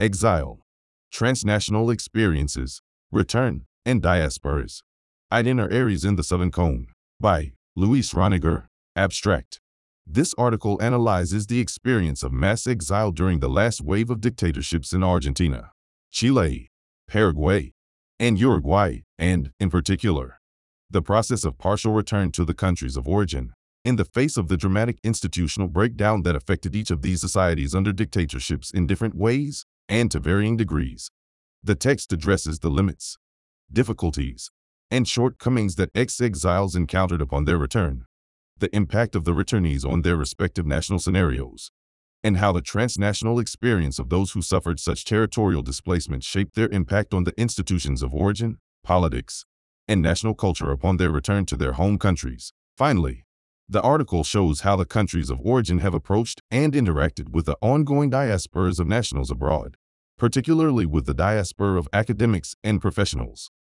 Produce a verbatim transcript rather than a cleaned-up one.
Exile, transnational experiences, return, and diasporas. Itineraries in the Southern Cone by Luis Roniger, Abstract. This article analyzes the experience of mass exile during the last wave of dictatorships in Argentina, Chile, Paraguay, and Uruguay, and, in particular, the process of partial return to the countries of origin, in the face of the dramatic institutional breakdown that affected each of these societies under dictatorships in different ways and to varying degrees. The text addresses the limits, difficulties, and shortcomings that ex-exiles encountered upon their return, the impact of the returnees on their respective national scenarios, and how the transnational experience of those who suffered such territorial displacement shaped their impact on the institutions of origin, politics, and national culture upon their return to their home countries. Finally, the article shows how the countries of origin have approached and interacted with the ongoing diasporas of nationals abroad, particularly with the diaspora of academics and professionals.